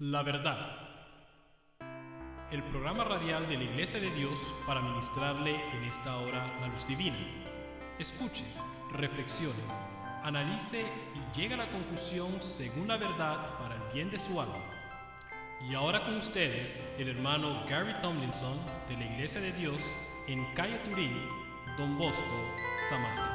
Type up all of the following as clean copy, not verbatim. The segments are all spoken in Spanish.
La verdad. El programa radial de la Iglesia de Dios para ministrarle en esta hora la luz divina. Escuche, reflexione, analice y llegue a la conclusión según la verdad para el bien de su alma. Y ahora con ustedes, el hermano Gary Tomlinson de la Iglesia de Dios en Calle Turín, Don Bosco, Samaria.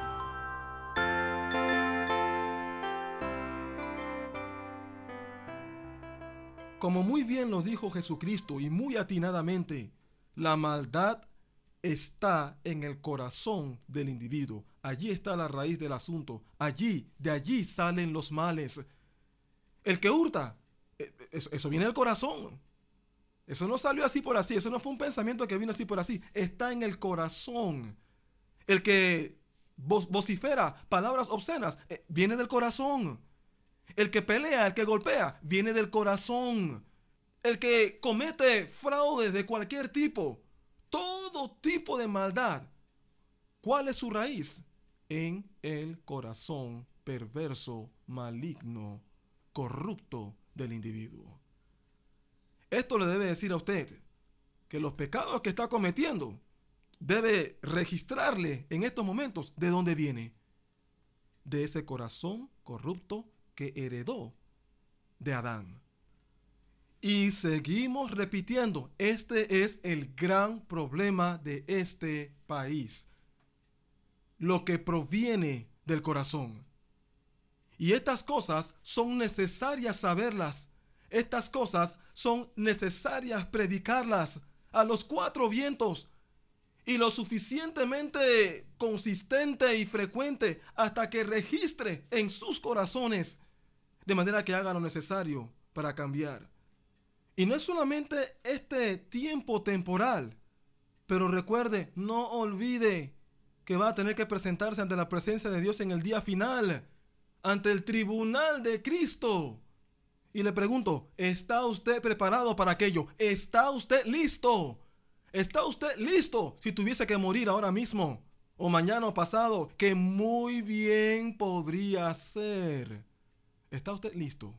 Como muy bien lo dijo Jesucristo y muy atinadamente, la maldad está en el corazón del individuo. Allí está la raíz del asunto. De allí salen los males. El que hurta, eso viene del corazón. Eso no salió así por así. Eso no fue un pensamiento que vino así por así. Está en el corazón. El que vocifera palabras obscenas, viene del corazón. El que pelea, el que golpea, viene del corazón. El que comete fraudes de cualquier tipo, todo tipo de maldad, ¿cuál es su raíz? En el corazón perverso, maligno, corrupto del individuo. Esto le debe decir a usted que los pecados que está cometiendo debe registrarle en estos momentos de dónde viene. De ese corazón corrupto que heredó de Adán. Y seguimos repitiendo, este es el gran problema de este país. Lo que proviene del corazón. Y estas cosas son necesarias saberlas. Estas cosas son necesarias predicarlas a los cuatro vientos. Y lo suficientemente consistente y frecuente hasta que registre en sus corazones, de manera que haga lo necesario para cambiar. Y no es solamente este tiempo temporal, pero recuerde, no olvide que va a tener que presentarse ante la presencia de Dios en el día final, ante el tribunal de Cristo. Y le pregunto, ¿está usted preparado para aquello? ¿Está usted listo? ¿Está usted listo si tuviese que morir ahora mismo o mañana o pasado? Que muy bien podría ser. ¿Está usted listo?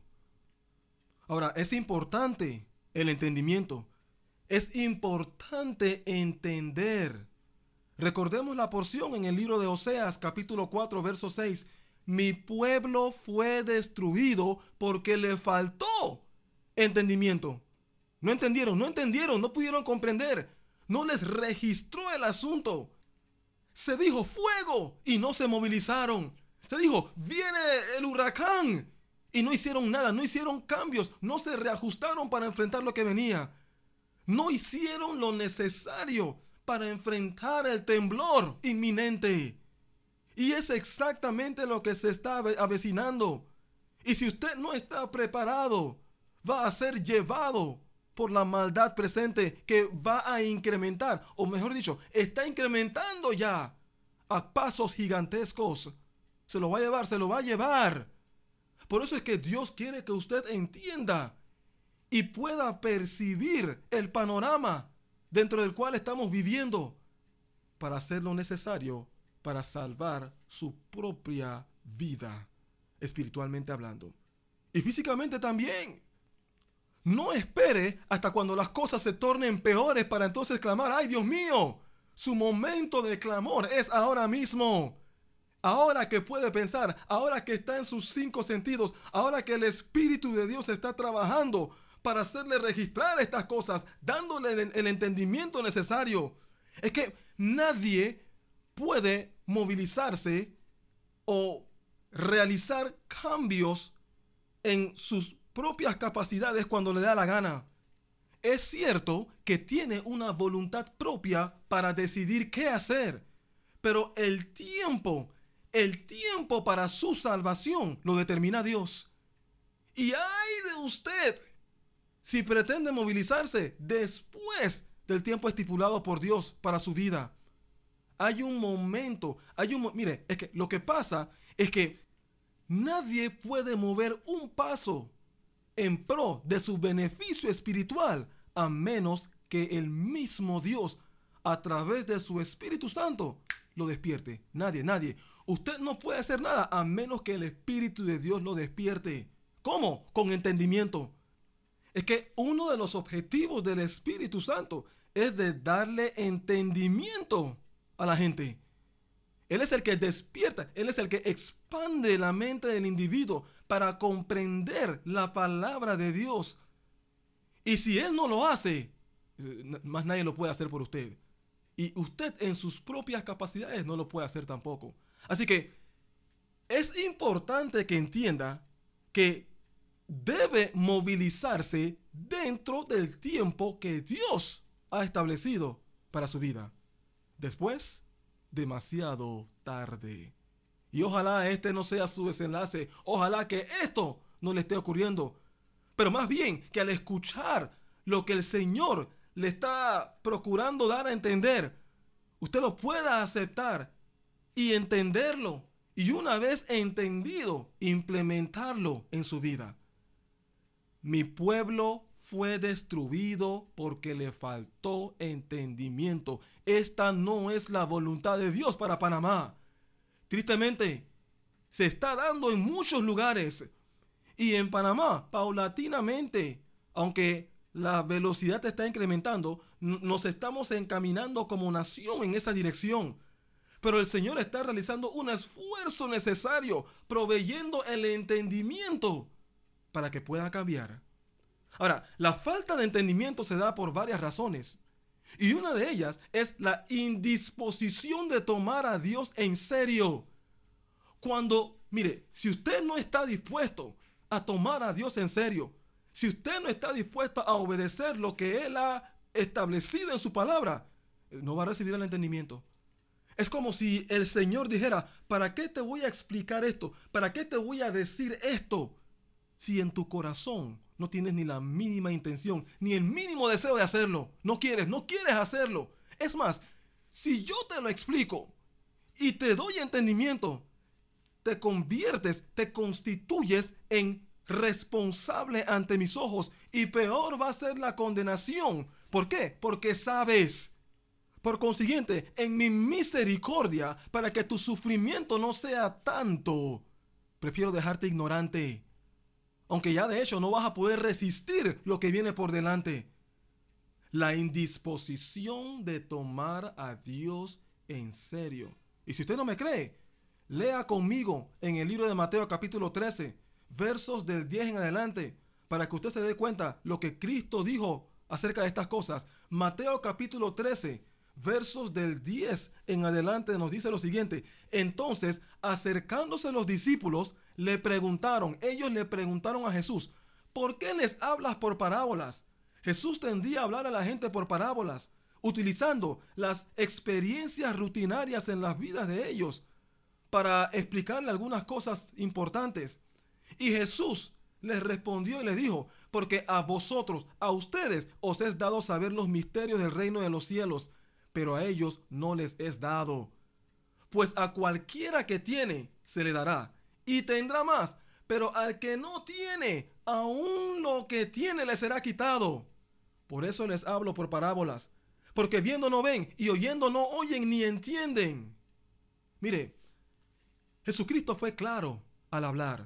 Ahora, es importante el entendimiento. Es importante entender. Recordemos la porción en el libro de Oseas, capítulo 4, verso 6. Mi pueblo fue destruido porque le faltó entendimiento. No entendieron, no pudieron comprender. No les registró el asunto. Se dijo fuego y no se movilizaron. Se dijo viene el huracán y no hicieron nada, no hicieron cambios, no se reajustaron para enfrentar lo que venía. No hicieron lo necesario para enfrentar el temblor inminente. Y es exactamente lo que se está avecinando. Y si usted no está preparado, va a ser llevado por la maldad presente que va a incrementar, o mejor dicho, está incrementando ya a pasos gigantescos. Se lo va a llevar. Por eso es que Dios quiere que usted entienda y pueda percibir el panorama dentro del cual estamos viviendo para hacer lo necesario para salvar su propia vida, espiritualmente hablando. Y físicamente también. No espere hasta cuando las cosas se tornen peores para entonces clamar, ¡ay, Dios mío! Su momento de clamor es ahora mismo. Ahora que puede pensar, ahora que está en sus 5 sentidos, ahora que el Espíritu de Dios está trabajando para hacerle registrar estas cosas, dándole el entendimiento necesario. Es que nadie puede movilizarse o realizar cambios en sus propias capacidades cuando le da la gana. Es cierto que tiene una voluntad propia para decidir qué hacer, pero el tiempo para su salvación lo determina Dios. Y ay de usted si pretende movilizarse después del tiempo estipulado por Dios para su vida. Hay un momento, mire, es que lo que pasa es que nadie puede mover un paso en pro de su beneficio espiritual a menos que el mismo Dios a través de su Espíritu Santo lo despierte. Nadie. Usted no puede hacer nada a menos que el Espíritu de Dios lo despierte. ¿Cómo? Con entendimiento. Es que uno de los objetivos del Espíritu Santo es de darle entendimiento a la gente. Él es el que despierta, Él es el que expande la mente del individuo para comprender la palabra de Dios. Y si Él no lo hace, más nadie lo puede hacer por usted. Y usted en sus propias capacidades no lo puede hacer tampoco. Así que es importante que entienda que debe movilizarse dentro del tiempo que Dios ha establecido para su vida. Después, demasiado tarde. Y ojalá este no sea su desenlace. Ojalá que esto no le esté ocurriendo. Pero más bien que al escuchar lo que el Señor le está procurando dar a entender, usted lo pueda aceptar y entenderlo. Y una vez entendido, implementarlo en su vida. Mi pueblo fue destruido porque le faltó entendimiento. Esta no es la voluntad de Dios para Panamá. Tristemente, se está dando en muchos lugares. Y en Panamá, paulatinamente, aunque la velocidad está incrementando, nos estamos encaminando como nación en esa dirección. Pero el Señor está realizando un esfuerzo necesario, proveyendo el entendimiento para que pueda cambiar. Ahora, la falta de entendimiento se da por varias razones. Y una de ellas es la indisposición de tomar a Dios en serio. Mire, si usted no está dispuesto a tomar a Dios en serio, si usted no está dispuesto a obedecer lo que Él ha establecido en su palabra, no va a recibir el entendimiento. Es como si el Señor dijera, ¿para qué te voy a explicar esto? ¿Para qué te voy a decir esto? Si en tu corazón no tienes ni la mínima intención, ni el mínimo deseo de hacerlo. No quieres hacerlo. Es más, si yo te lo explico y te doy entendimiento, te constituyes en responsable ante mis ojos, y peor va a ser la condenación. ¿Por qué? Porque sabes. Por consiguiente, en mi misericordia, para que tu sufrimiento no sea tanto, prefiero dejarte ignorante. Aunque ya de hecho no vas a poder resistir lo que viene por delante. La indisposición de tomar a Dios en serio. Y si usted no me cree, lea conmigo en el libro de Mateo capítulo 13, versos del 10 en adelante, para que usted se dé cuenta lo que Cristo dijo acerca de estas cosas. Mateo capítulo 13, versos del 10 en adelante nos dice lo siguiente. Entonces, acercándose los discípulos, ellos le preguntaron a Jesús, ¿por qué les hablas por parábolas? Jesús tendía a hablar a la gente por parábolas, utilizando las experiencias rutinarias en las vidas de ellos para explicarle algunas cosas importantes. Y Jesús les respondió y les dijo, porque a ustedes os es dado saber los misterios del reino de los cielos, pero a ellos no les es dado. Pues a cualquiera que tiene, se le dará, y tendrá más, pero al que no tiene, aún lo que tiene le será quitado. Por eso les hablo por parábolas, porque viendo no ven, y oyendo no oyen ni entienden. Mire, Jesucristo fue claro al hablar,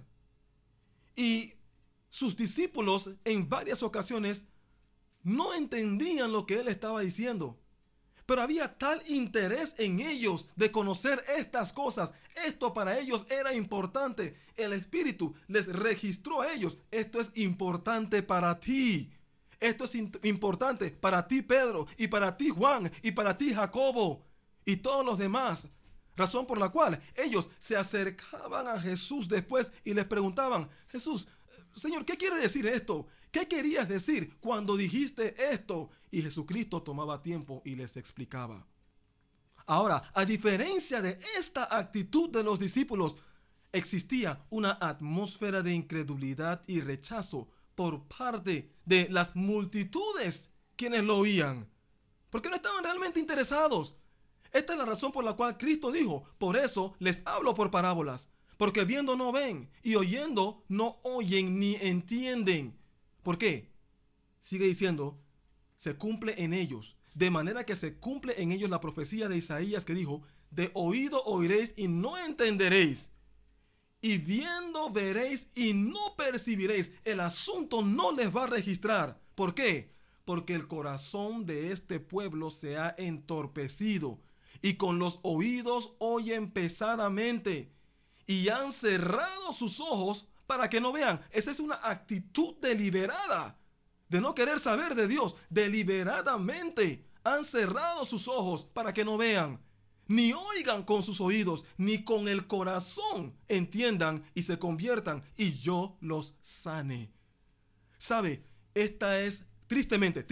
y sus discípulos en varias ocasiones no entendían lo que Él estaba diciendo. Pero había tal interés en ellos de conocer estas cosas. Esto para ellos era importante. El Espíritu les registró a ellos. Esto es importante para ti. Esto es importante para ti, Pedro, y para ti, Juan, y para ti, Jacobo, y todos los demás. Razón por la cual ellos se acercaban a Jesús después y les preguntaban, Jesús, Señor, ¿qué quiere decir esto? ¿Qué querías decir cuando dijiste esto? Y Jesucristo tomaba tiempo y les explicaba. Ahora, a diferencia de esta actitud de los discípulos, existía una atmósfera de incredulidad y rechazo por parte de las multitudes quienes lo oían, porque no estaban realmente interesados. Esta es la razón por la cual Cristo dijo, por eso les hablo por parábolas, porque viendo no ven y oyendo no oyen ni entienden. ¿Por qué? Sigue diciendo, se cumple en ellos, de manera que se cumple en ellos la profecía de Isaías que dijo, de oído oiréis y no entenderéis, y viendo veréis y no percibiréis. El asunto no les va a registrar. ¿Por qué? Porque el corazón de este pueblo se ha entorpecido y con los oídos oyen pesadamente y han cerrado sus ojos para que no vean. Esa es una actitud deliberada de no querer saber de Dios. Deliberadamente han cerrado sus ojos para que no vean, ni oigan con sus oídos, ni con el corazón entiendan y se conviertan y yo los sane. ¿Sabe? Esta es tristemente,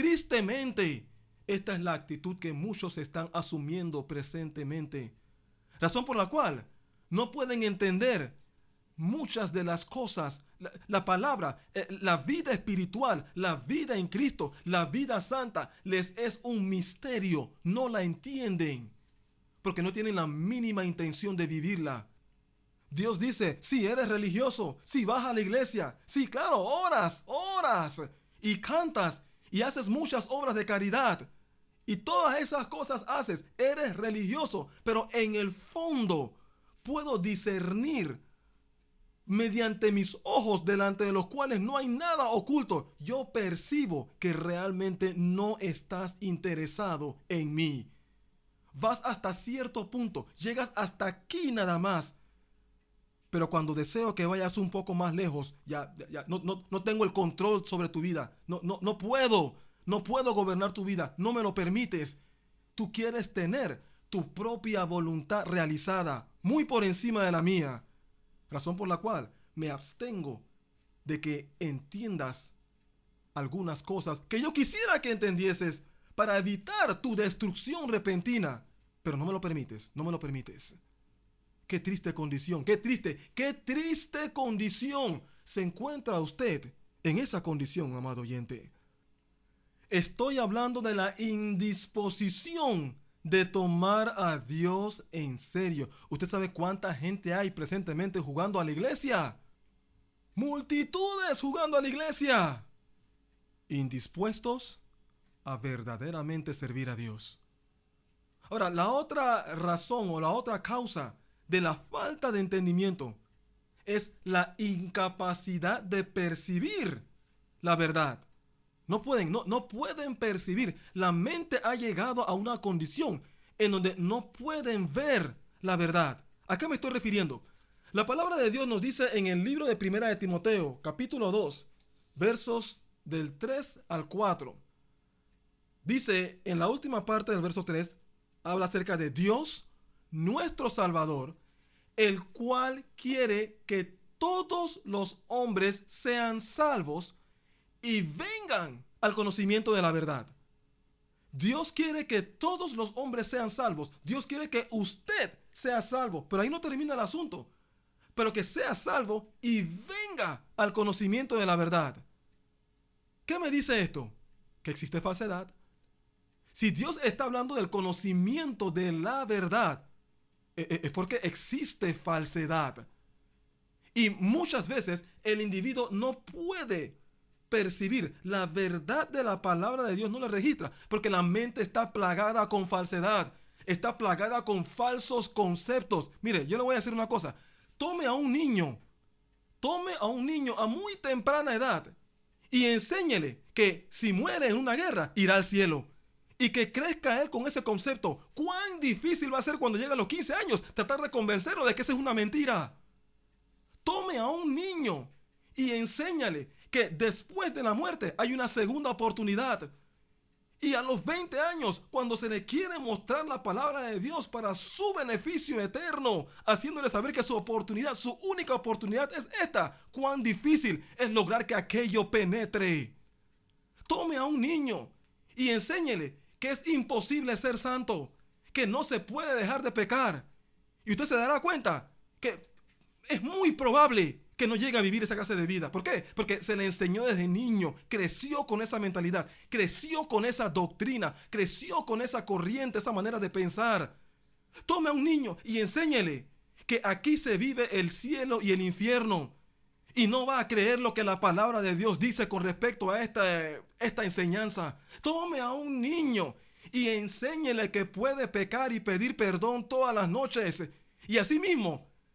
esta es la actitud que muchos están asumiendo presentemente. Razón por la cual no pueden entender muchas de las cosas, la palabra, la vida espiritual, la vida en Cristo, la vida santa, les es un misterio. No la entienden porque no tienen la mínima intención de vivirla. Dios dice, si eres religioso, si vas a la iglesia, sí, claro, oras y cantas y haces muchas obras de caridad y todas esas cosas haces, eres religioso, pero en el fondo puedo discernir mediante mis ojos delante de los cuales no hay nada oculto. Yo percibo que realmente no estás interesado en mí. Vas hasta cierto punto, llegas hasta aquí nada más. Pero cuando deseo que vayas un poco más lejos, ya no tengo el control sobre tu vida. No puedo gobernar tu vida, no me lo permites. Tú quieres tener tu propia voluntad realizada, muy por encima de la mía. Razón por la cual me abstengo de que entiendas algunas cosas que yo quisiera que entendieses para evitar tu destrucción repentina. Pero no me lo permites, no me lo permites. Qué triste condición, qué triste condición se encuentra usted en esa condición, amado oyente. Estoy hablando de la indisposición de tomar a Dios en serio. ¿Usted sabe cuánta gente hay presentemente jugando a la iglesia? Multitudes jugando a la iglesia, indispuestos a verdaderamente servir a Dios. Ahora, la otra razón o la otra causa de la falta de entendimiento es la incapacidad de percibir la verdad. No pueden percibir. La mente ha llegado a una condición en donde no pueden ver la verdad. ¿A qué me estoy refiriendo? La palabra de Dios nos dice en el libro de Primera de Timoteo, capítulo 2, versos del 3 al 4. Dice en la última parte del verso 3, habla acerca de Dios, nuestro Salvador, el cual quiere que todos los hombres sean salvos y vengan al conocimiento de la verdad. Dios quiere que todos los hombres sean salvos. Dios quiere que usted sea salvo. Pero ahí no termina el asunto. Pero que sea salvo y venga al conocimiento de la verdad. ¿Qué me dice esto? Que existe falsedad. Si Dios está hablando del conocimiento de la verdad, es porque existe falsedad. Y muchas veces el individuo no puede percibir la verdad de la palabra de Dios, no la registra, porque la mente está plagada con falsedad, está plagada con falsos conceptos. Mire, yo le voy a decir una cosa. Tome a un niño a muy temprana edad y enséñele que si muere en una guerra, irá al cielo. Y que crezca él con ese concepto. ¿Cuán difícil va a ser cuando llegue a los 15 años tratar de convencerlo de que esa es una mentira? Tome a un niño y enséñale que después de la muerte hay una segunda oportunidad. Y a los 20 años, cuando se le quiere mostrar la palabra de Dios para su beneficio eterno, haciéndole saber que su oportunidad, su única oportunidad es esta, cuán difícil es lograr que aquello penetre. Tome a un niño y enséñele que es imposible ser santo, que no se puede dejar de pecar. Y usted se dará cuenta que es muy probable que no llegue a vivir esa clase de vida. ¿Por qué? Porque se le enseñó desde niño, creció con esa mentalidad, creció con esa doctrina, creció con esa corriente, esa manera de pensar. Tome a un niño y enséñele que aquí se vive el cielo y el infierno. Y no va a creer lo que la palabra de Dios dice con respecto a esta enseñanza. Tome a un niño y enséñele que puede pecar y pedir perdón todas las noches. Y asimismo,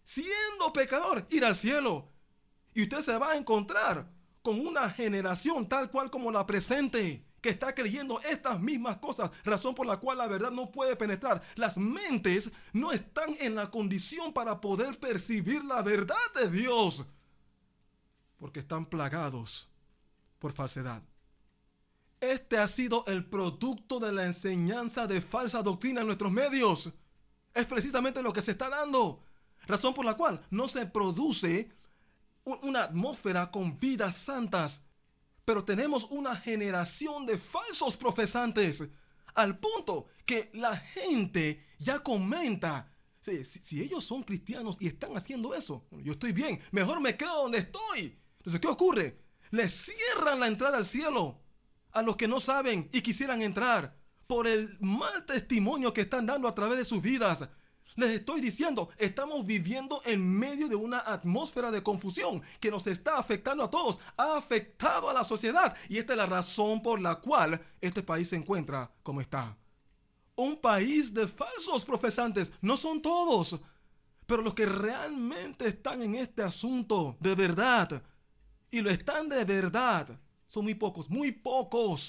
siendo pecador, ir al cielo. Y usted se va a encontrar con una generación tal cual como la presente, que está creyendo estas mismas cosas, razón por la cual la verdad no puede penetrar. Las mentes no están en la condición para poder percibir la verdad de Dios, porque están plagados por falsedad. Este ha sido el producto de la enseñanza de falsa doctrina en nuestros medios. Es precisamente lo que se está dando, razón por la cual no se produce una atmósfera con vidas santas, pero tenemos una generación de falsos profesantes, al punto que la gente ya comenta: si ellos son cristianos y están haciendo eso, yo estoy bien, mejor me quedo donde estoy. Entonces, ¿qué ocurre? Les cierran la entrada al cielo a los que no saben y quisieran entrar por el mal testimonio que están dando a través de sus vidas. Les estoy diciendo, estamos viviendo en medio de una atmósfera de confusión que nos está afectando a todos, ha afectado a la sociedad, y esta es la razón por la cual este país se encuentra como está. Un país de falsos profesantes. No son todos, pero los que realmente están en este asunto de verdad, y lo están de verdad, son muy pocos, muy pocos.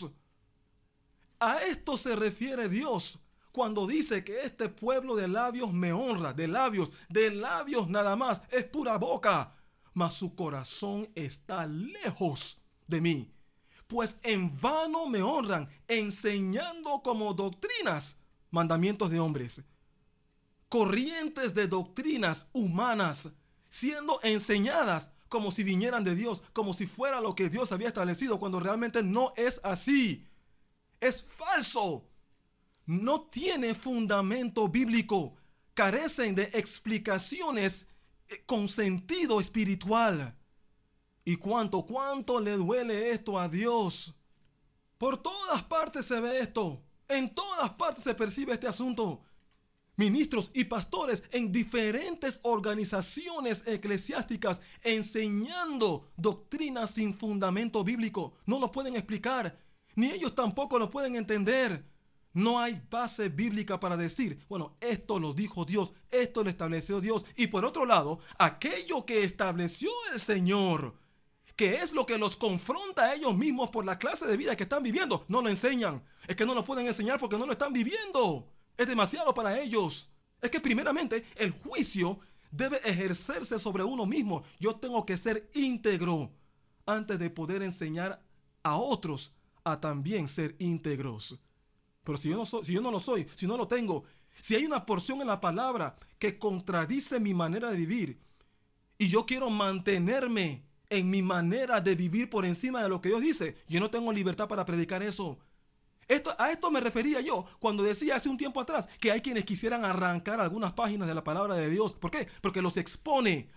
A esto se refiere Dios cuando dice que este pueblo de labios me honra, de labios nada más, es pura boca, mas su corazón está lejos de mí. Pues en vano me honran, enseñando como doctrinas mandamientos de hombres, corrientes de doctrinas humanas, siendo enseñadas como si vinieran de Dios, como si fuera lo que Dios había establecido, cuando realmente no es así. Es falso. No tiene fundamento bíblico. Carecen de explicaciones con sentido espiritual. ¿Y cuánto le duele esto a Dios? Por todas partes se ve esto. En todas partes se percibe este asunto. Ministros y pastores en diferentes organizaciones eclesiásticas enseñando doctrinas sin fundamento bíblico. No lo pueden explicar, ni ellos tampoco lo pueden entender. No hay base bíblica para decir, bueno, esto lo dijo Dios, esto lo estableció Dios. Y por otro lado, aquello que estableció el Señor, que es lo que los confronta a ellos mismos por la clase de vida que están viviendo, no lo enseñan. Es que no lo pueden enseñar porque no lo están viviendo. Es demasiado para ellos. Es que primeramente el juicio debe ejercerse sobre uno mismo. Yo tengo que ser íntegro antes de poder enseñar a otros a también ser íntegros. Pero si yo no lo soy, si no lo tengo, si hay una porción en la palabra que contradice mi manera de vivir y yo quiero mantenerme en mi manera de vivir por encima de lo que Dios dice, yo no tengo libertad para predicar eso. A esto me refería yo cuando decía hace un tiempo atrás que hay quienes quisieran arrancar algunas páginas de la palabra de Dios. ¿Por qué? Porque los expone.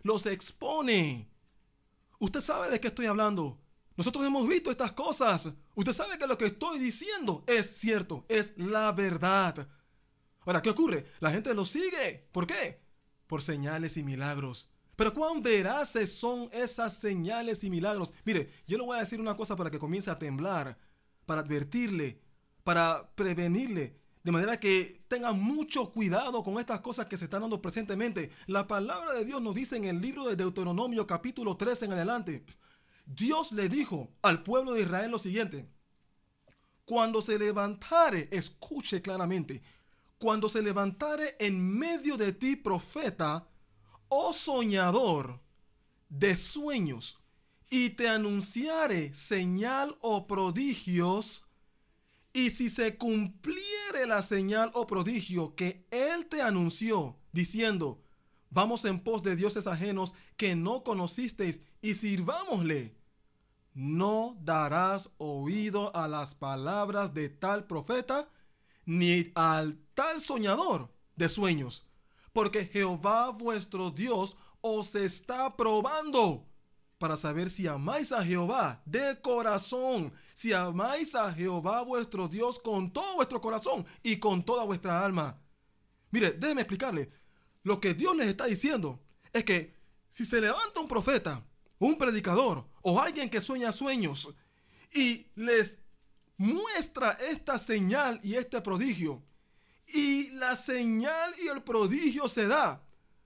Usted sabe de qué estoy hablando. Nosotros hemos visto estas cosas. Usted sabe que lo que estoy diciendo es cierto, es la verdad. Ahora, ¿qué ocurre? La gente lo sigue. ¿Por qué? Por señales y milagros. Pero ¿cuán veraces son esas señales y milagros? Mire, yo le voy a decir una cosa para que comience a temblar, para advertirle, para prevenirle, de manera que tenga mucho cuidado con estas cosas que se están dando presentemente. La palabra de Dios nos dice en el libro de Deuteronomio capítulo 13 en adelante. Dios le dijo al pueblo de Israel lo siguiente: cuando se levantare, escuche claramente, cuando se levantare en medio de ti profeta o soñador de sueños y te anunciare señal o prodigios, y si se cumpliere la señal o prodigio que él te anunció, diciendo, vamos en pos de dioses ajenos que no conocisteis y sirvámosle, no darás oído a las palabras de tal profeta, ni al tal soñador de sueños, porque Jehová vuestro Dios os está probando para saber si amáis a Jehová de corazón, si amáis a Jehová vuestro Dios con todo vuestro corazón y con toda vuestra alma. Mire, déjeme explicarle. Lo que Dios les está diciendo es que si se levanta un profeta, un predicador o alguien que sueña sueños y les muestra esta señal y este prodigio, y la señal y el prodigio se da,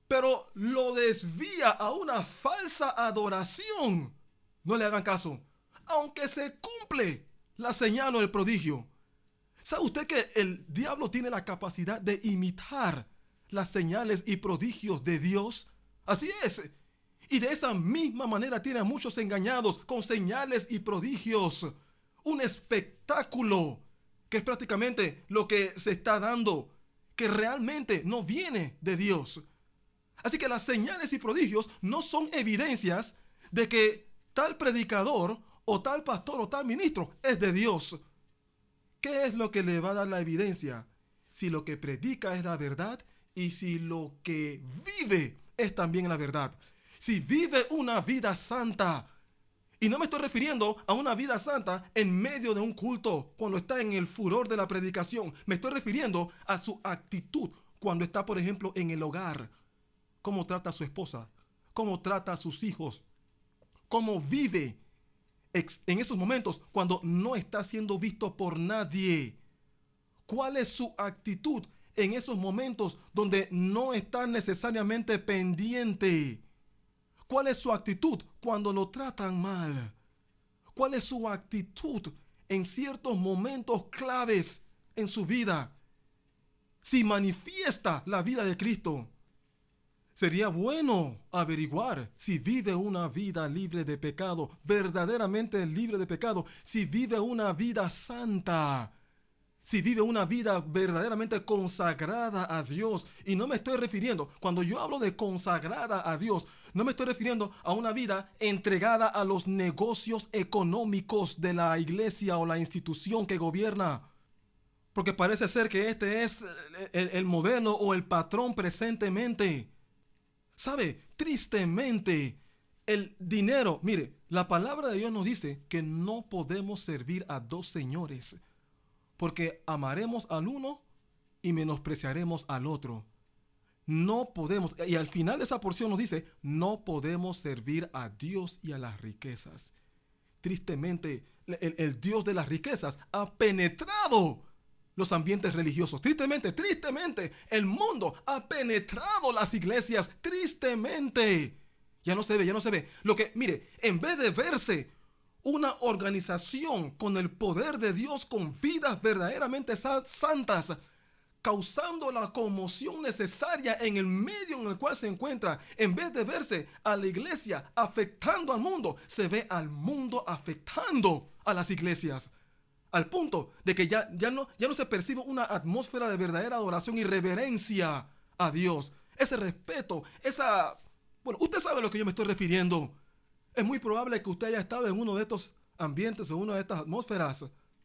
pero lo desvía a una falsa adoración. No le hagan caso, aunque se cumple la señal o el prodigio. ¿Sabe usted que el diablo tiene la capacidad de imitar las señales y prodigios de Dios? Así es. Y de esa misma manera tiene a muchos engañados con señales y prodigios. Un espectáculo que es prácticamente lo que se está dando, que realmente no viene de Dios. Así que las señales y prodigios no son evidencias de que tal predicador o tal pastor o tal ministro es de Dios. ¿Qué es lo que le va a dar la evidencia? Si lo que predica es la verdad y si lo que vive es también la verdad. Si vive una vida santa. Y no me estoy refiriendo a una vida santa en medio de un culto, cuando está en el furor de la predicación. Me estoy refiriendo a su actitud cuando está, por ejemplo, en el hogar. Cómo trata a su esposa, cómo trata a sus hijos, cómo vive en esos momentos cuando no está siendo visto por nadie. ¿Cuál es su actitud en esos momentos donde no está necesariamente pendiente? ¿Cuál es su actitud cuando lo tratan mal? ¿Cuál es su actitud en ciertos momentos claves en su vida? Si manifiesta la vida de Cristo, sería bueno averiguar si vive una vida libre de pecado, verdaderamente libre de pecado, si vive una vida santa, si vive una vida verdaderamente consagrada a Dios. Y no me estoy refiriendo, cuando yo hablo de consagrada a Dios, no me estoy refiriendo a una vida entregada a los negocios económicos de la iglesia o la institución que gobierna. Porque parece ser que este es el modelo o el patrón presentemente. ¿Sabe? Tristemente, el dinero, mire, la palabra de Dios nos dice que no podemos servir a dos señores, porque amaremos al uno y menospreciaremos al otro. No podemos, y al final de esa porción nos dice, no podemos servir a Dios y a las riquezas. Tristemente, el Dios de las riquezas ha penetrado los ambientes religiosos. Tristemente, el mundo ha penetrado las iglesias. Tristemente. Ya no se ve. Lo que, mire, en vez de verse una organización con el poder de Dios, con vidas verdaderamente santas, causando la conmoción necesaria en el medio en el cual se encuentra, en vez de verse a la iglesia afectando al mundo, se ve al mundo afectando a las iglesias. Al punto de que ya no se percibe una atmósfera de verdadera adoración y reverencia a Dios. Ese respeto, bueno, usted sabe a lo que yo me estoy refiriendo. Es muy probable que usted haya estado en uno de estos ambientes o una de estas atmósferas.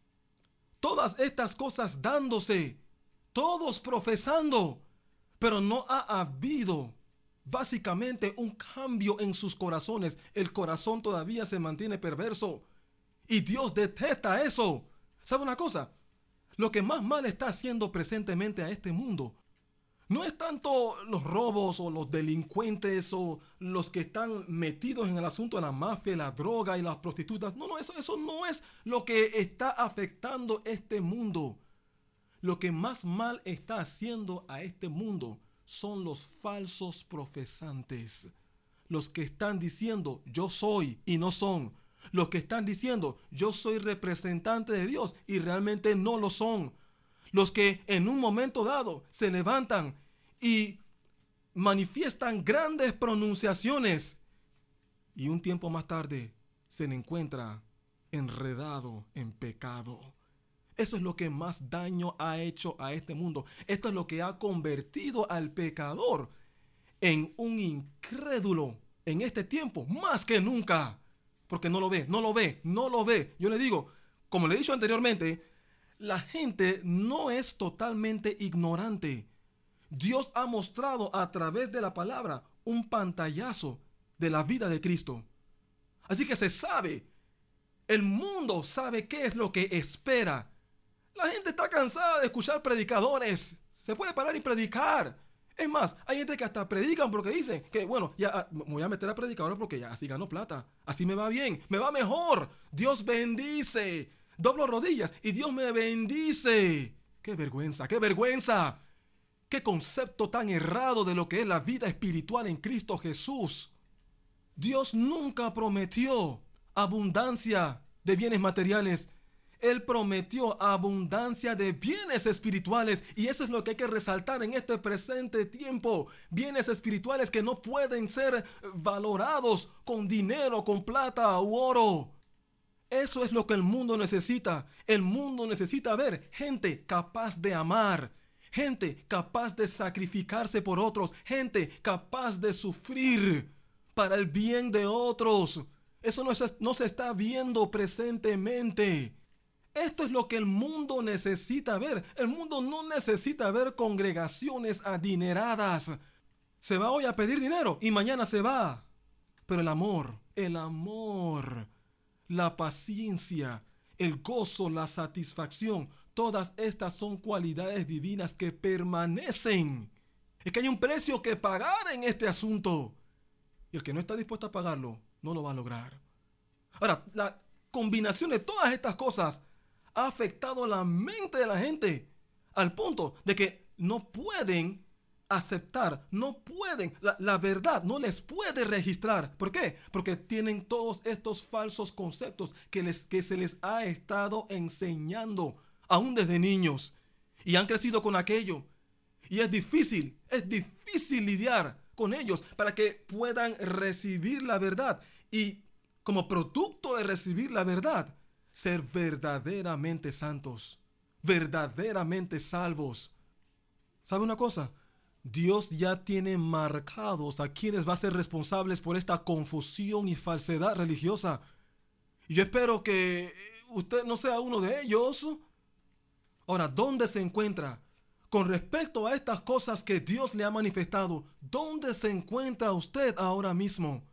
Todas estas cosas dándose, todos profesando, pero no ha habido básicamente un cambio en sus corazones. El corazón todavía se mantiene perverso y Dios detesta eso. ¿Sabe una cosa? Lo que más mal está haciendo presentemente a este mundo no es tanto los robos o los delincuentes o los que están metidos en el asunto de la mafia, la droga y las prostitutas. No, eso no es lo que está afectando este mundo. Lo que más mal está haciendo a este mundo son los falsos profesantes. Los que están diciendo yo soy y no son. Los que están diciendo yo soy representante de Dios y realmente no lo son. Los que en un momento dado se levantan y manifiestan grandes pronunciaciones y un tiempo más tarde se le encuentra enredado en pecado. Eso es lo que más daño ha hecho a este mundo. Esto es lo que ha convertido al pecador en un incrédulo en este tiempo más que nunca. Porque no lo ve. Yo le digo, como le he dicho anteriormente, la gente no es totalmente ignorante. Dios ha mostrado a través de la palabra un pantallazo de la vida de Cristo. Así que se sabe, el mundo sabe qué es lo que espera. La gente está cansada de escuchar predicadores. Se puede parar y predicar. Es más, hay gente que hasta predican porque dicen que, bueno, ya me voy a meter a predicador porque ya así gano plata. Así me va bien, me va mejor. Dios bendice. Doblo rodillas y Dios me bendice. ¡Qué vergüenza, qué vergüenza! Qué concepto tan errado de lo que es la vida espiritual en Cristo Jesús. Dios nunca prometió abundancia de bienes materiales. Él prometió abundancia de bienes espirituales, y eso es lo que hay que resaltar en este presente tiempo. Bienes espirituales que no pueden ser valorados con dinero, con plata u oro. Eso es lo que el mundo necesita. El mundo necesita ver gente capaz de amar, gente capaz de sacrificarse por otros, gente capaz de sufrir para el bien de otros. Eso no se está viendo presentemente. Esto es lo que el mundo necesita ver. El mundo no necesita ver congregaciones adineradas. Se va hoy a pedir dinero y mañana se va. Pero el amor, la paciencia, el gozo, la satisfacción, todas estas son cualidades divinas que permanecen. Es que hay un precio que pagar en este asunto. Y el que no está dispuesto a pagarlo, no lo va a lograr. Ahora, la combinación de todas estas cosas ha afectado la mente de la gente al punto de que no pueden aceptar, la verdad no les puede registrar. ¿Por qué? Porque tienen todos estos falsos conceptos que se les ha estado enseñando aún desde niños, y han crecido con aquello, y es difícil lidiar con ellos para que puedan recibir la verdad, y como producto de recibir la verdad, ser verdaderamente santos, verdaderamente salvos. ¿Sabe una cosa? Dios ya tiene marcados a quienes van a ser responsables por esta confusión y falsedad religiosa. Y yo espero que usted no sea uno de ellos. Ahora, ¿dónde se encuentra? Con respecto a estas cosas que Dios le ha manifestado, ¿dónde se encuentra usted ahora mismo?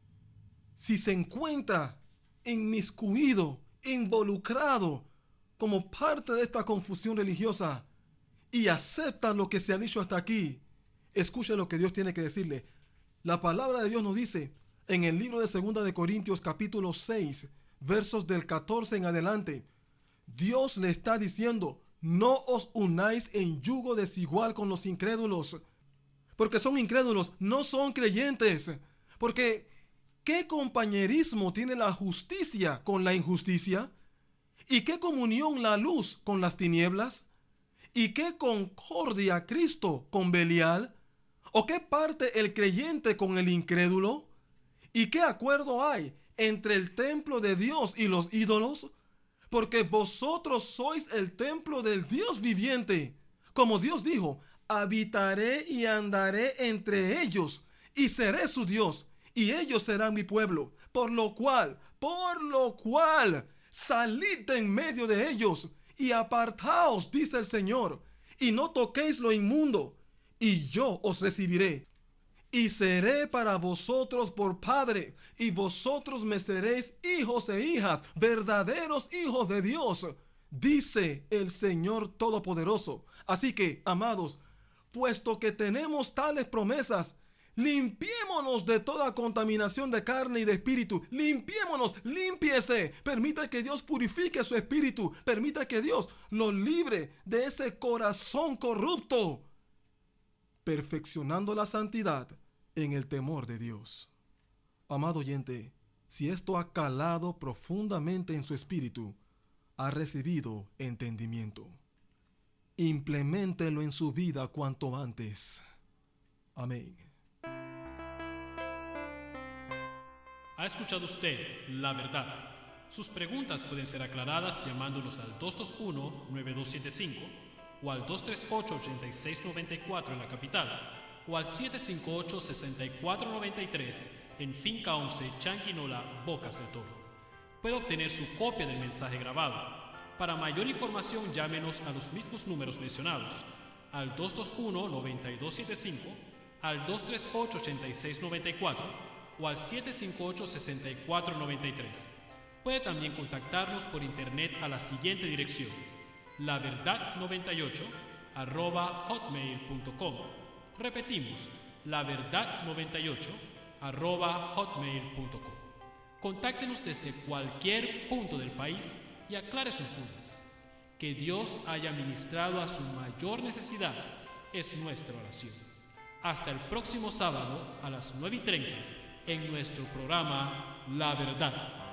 Si se encuentra inmiscuido, involucrado como parte de esta confusión religiosa y acepta lo que se ha dicho hasta aquí, escuche lo que Dios tiene que decirle. La palabra de Dios nos dice en el libro de 2 de Corintios capítulo 6, versos del 14 en adelante. Dios le está diciendo: no os unáis en yugo desigual con los incrédulos, porque son incrédulos, no son creyentes. Porque ¿qué compañerismo tiene la justicia con la injusticia? ¿Y qué comunión la luz con las tinieblas? ¿Y qué concordia Cristo con Belial? ¿O qué parte el creyente con el incrédulo? ¿Y qué acuerdo hay entre el templo de Dios y los ídolos? Porque vosotros sois el templo del Dios viviente. Como Dios dijo: habitaré y andaré entre ellos, y seré su Dios, y ellos serán mi pueblo. Por lo cual, salid de en medio de ellos, y apartaos, dice el Señor, y no toquéis lo inmundo, y yo os recibiré. Y seré para vosotros por padre, y vosotros me seréis hijos e hijas, verdaderos hijos de Dios, dice el Señor Todopoderoso. Así que, amados, puesto que tenemos tales promesas, limpiémonos de toda contaminación de carne y de espíritu. Límpiese. Permita que Dios purifique su espíritu. Permita que Dios lo libre de ese corazón corrupto, perfeccionando la santidad en el temor de Dios. Amado oyente, si esto ha calado profundamente en su espíritu, ha recibido entendimiento. Impleméntelo en su vida cuanto antes. Amén. ¿Ha escuchado usted la verdad? Sus preguntas pueden ser aclaradas llamándonos al 221-9275 o al 238-8694 en la capital, o al 758-6493 en Finca 11, Changuinola, Bocas del Toro. Puede obtener su copia del mensaje grabado. Para mayor información, llámenos a los mismos números mencionados, al 221-9275, al 238-8694 o al 758-6493. Puede también contactarnos por internet a la siguiente dirección: laverdad98@hotmail.com. Repetimos, laverdad98@hotmail.com. Contáctenos desde cualquier punto del país y aclare sus dudas. Que Dios haya ministrado a su mayor necesidad es nuestra oración. Hasta el próximo sábado a las 9:30 en nuestro programa La Verdad.